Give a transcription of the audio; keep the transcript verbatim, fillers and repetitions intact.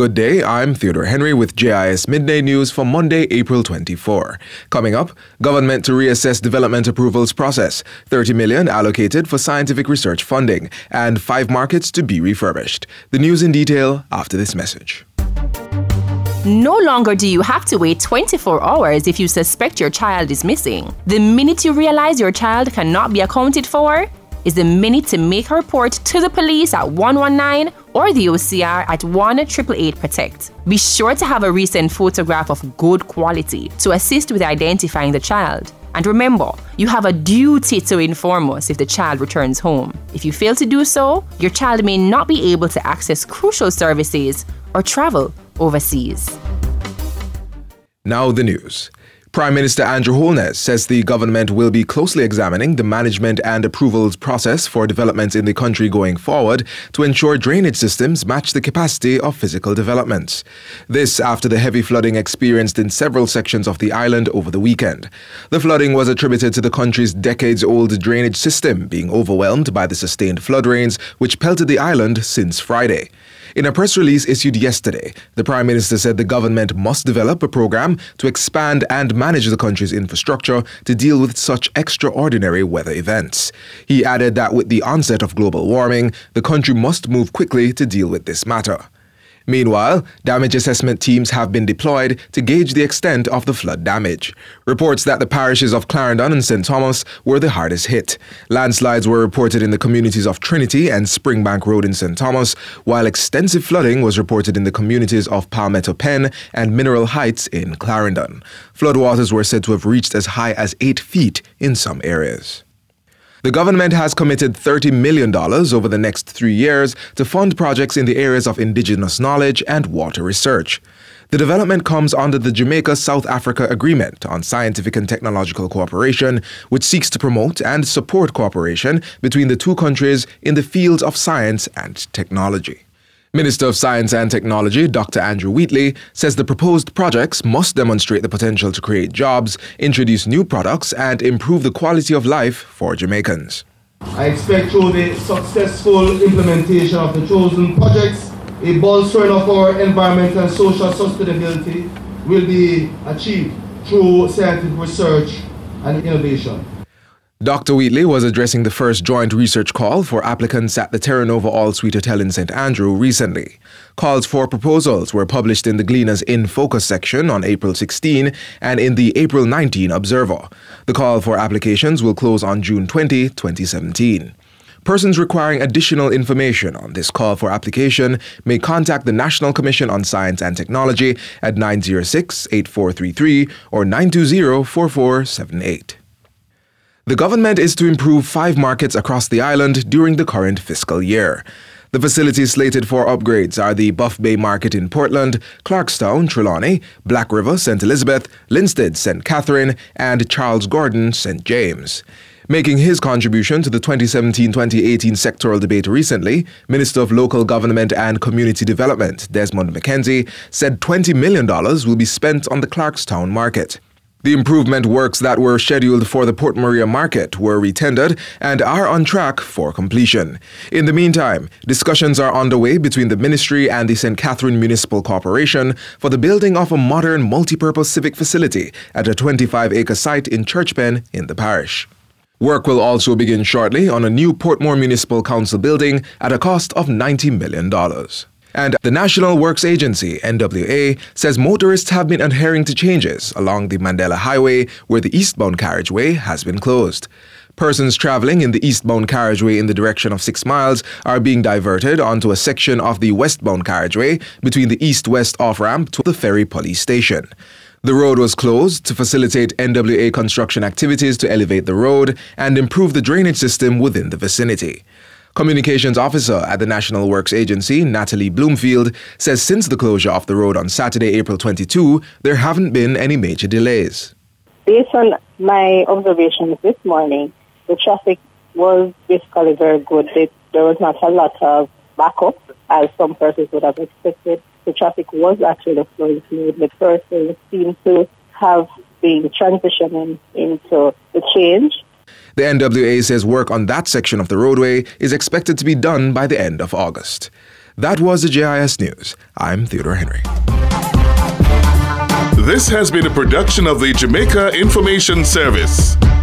Good day, I'm Theodore Henry with J I S Midday News for Monday, April twenty-fourth. Coming up, government to reassess development approvals process, thirty million dollars allocated for scientific research funding, and five markets to be refurbished. The news in detail after this message. No longer do you have to wait twenty-four hours if you suspect your child is missing. The minute you realize your child cannot be accounted for is the minute to make a report to the police at one one nine or the O C R at one eight eight eight protect. Be sure to have a recent photograph of good quality to assist with identifying the child. And remember, you have a duty to inform us if the child returns home. If you fail to do so, your child may not be able to access crucial services or travel overseas. Now the news. Prime Minister Andrew Holness says the government will be closely examining the management and approvals process for developments in the country going forward to ensure drainage systems match the capacity of physical developments. This after the heavy flooding experienced in several sections of the island over the weekend. The flooding was attributed to the country's decades-old drainage system being overwhelmed by the sustained flood rains which pelted the island since Friday. In a press release issued yesterday, the Prime Minister said the government must develop a program to expand and manage the country's infrastructure to deal with such extraordinary weather events. He added that with the onset of global warming, the country must move quickly to deal with this matter. Meanwhile, damage assessment teams have been deployed to gauge the extent of the flood damage. Reports that the parishes of Clarendon and Saint Thomas were the hardest hit. Landslides were reported in the communities of Trinity and Springbank Road in Saint Thomas, while extensive flooding was reported in the communities of Palmetto Pen and Mineral Heights in Clarendon. Floodwaters were said to have reached as high as eight feet in some areas. The government has committed thirty million dollars over the next three years to fund projects in the areas of indigenous knowledge and water research. The development comes under the Jamaica-South Africa Agreement on Scientific and Technological Cooperation, which seeks to promote and support cooperation between the two countries in the fields of science and technology. Minister of Science and Technology, Doctor Andrew Wheatley, says the proposed projects must demonstrate the potential to create jobs, introduce new products, and improve the quality of life for Jamaicans. I expect through the successful implementation of the chosen projects, a bolstering of our environmental and social sustainability will be achieved through scientific research and innovation. Doctor Wheatley was addressing the first joint research call for applicants at the Terra Nova All Suite Hotel in Saint Andrew recently. Calls for proposals were published in the Gleaners In Focus section on April sixteenth and in the April nineteenth Observer. The call for applications will close on June twentieth, twenty seventeen. Persons requiring additional information on this call for application may contact the National Commission on Science and Technology at nine zero six, eight four three three or nine two zero, four four seven eight. The government is to improve five markets across the island during the current fiscal year. The facilities slated for upgrades are the Buff Bay Market in Portland, Clarkstown, Trelawney, Black River, Saint Elizabeth, Linstead, Saint Catherine, and Charles Gordon, Saint James. Making his contribution to the twenty seventeen twenty eighteen sectoral debate recently, Minister of Local Government and Community Development, Desmond McKenzie, said twenty million dollars will be spent on the Clarkstown market. The improvement works that were scheduled for the Port Maria market were retendered and are on track for completion. In the meantime, discussions are underway between the ministry and the Saint Catherine Municipal Corporation for the building of a modern multipurpose civic facility at a twenty-five acre site in Churchpen in the parish. Work will also begin shortly on a new Portmore Municipal Council building at a cost of ninety million dollars. And the National Works Agency, N W A, says motorists have been adhering to changes along the Mandela Highway where the eastbound carriageway has been closed. Persons traveling in the eastbound carriageway in the direction of Six Miles are being diverted onto a section of the westbound carriageway between the east-west off-ramp to the ferry police station. The road was closed to facilitate N W A construction activities to elevate the road and improve the drainage system within the vicinity. Communications officer at the National Works Agency, Natalie Bloomfield, says since the closure of the road on Saturday, April twenty-second, there haven't been any major delays. Based on my observations this morning, the traffic was basically very good. There was not a lot of backup, as some persons would have expected. The traffic was actually flowing smoothly. Persons seem to have been transitioning into the change. The N W A says work on that section of the roadway is expected to be done by the end of August. That was the J I S News. I'm Theodore Henry. This has been a production of the Jamaica Information Service.